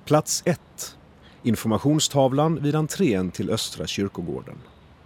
Plats 1. Informationstavlan vid entrén till Östra kyrkogården.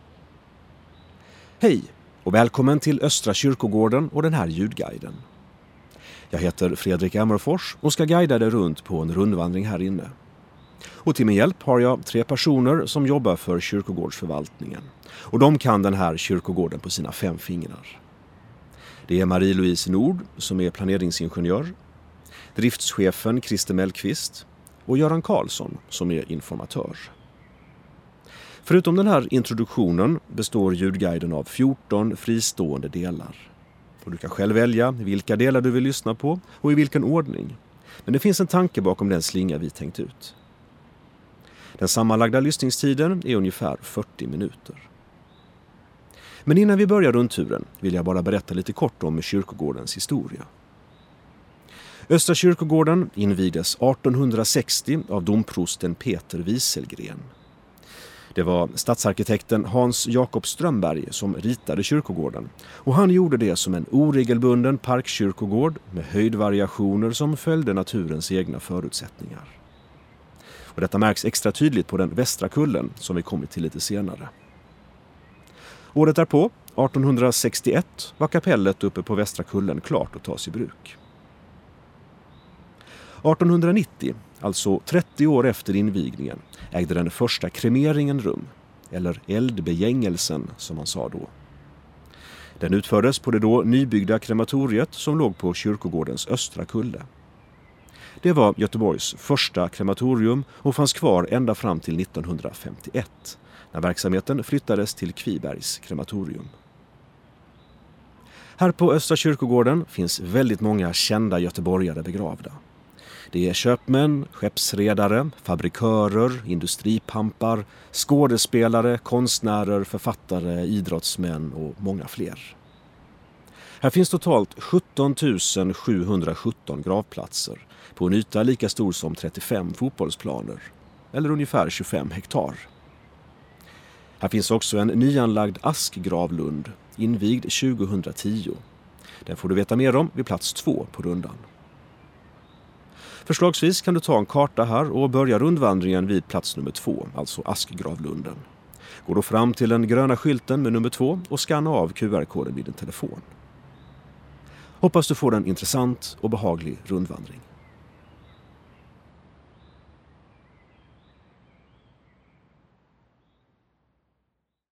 Hej och välkommen till Östra kyrkogården och den här ljudguiden. Jag heter Fredrik Emmerfors och ska guida dig runt på en rundvandring här inne. Och till min hjälp har jag 3 personer som jobbar för kyrkogårdsförvaltningen. Och de kan den här kyrkogården på sina 5 fingrar. Det är Marie-Louise Nord som är planeringsingenjör, driftschefen Christer Mellqvist och Göran Karlsson som är informatör. Förutom den här introduktionen består ljudguiden av 14 fristående delar. Och du kan själv välja vilka delar du vill lyssna på och i vilken ordning. Men det finns en tanke bakom den slinga vi tänkt ut. Den sammanlagda lyssningstiden är ungefär 40 minuter. Men innan vi börjar rundturen vill jag bara berätta lite kort om kyrkogårdens historia. Östra kyrkogården invigdes 1860 av domprosten Peter Wieselgren. Det var stadsarkitekten Hans Jakob Strömberg som ritade kyrkogården och han gjorde det som en oregelbunden parkkyrkogård med höjdvariationer som följde naturens egna förutsättningar. Och detta märks extra tydligt på den västra kullen som vi kommer till lite senare. Året därpå, 1861, var kapellet uppe på västra kullen klart att tas i bruk. 1890, alltså 30 år efter invigningen, ägde den första kremeringen rum, eller eldbegängelsen som man sa då. Den utfördes på det då nybyggda krematoriet som låg på kyrkogårdens östra kulle. Det var Göteborgs första krematorium och fanns kvar ända fram till 1951, när verksamheten flyttades till Kvibergs krematorium. Här på Östra kyrkogården finns väldigt många kända göteborgare begravda. Det är köpmän, skeppsredare, fabrikörer, industripampar, skådespelare, konstnärer, författare, idrottsmän och många fler. Här finns totalt 17 717 gravplatser på en yta lika stor som 35 fotbollsplaner, eller ungefär 25 hektar. Här finns också en nyanlagd askgravlund, invigd 2010. Den får du veta mer om vid plats 2 på rundan. Förslagsvis kan du ta en karta här och börja rundvandringen vid plats nummer 2, alltså askgravlunden. Gå då fram till den gröna skylten med nummer 2 och skanna av QR-koden vid din telefon. Hoppas du får en intressant och behaglig rundvandring.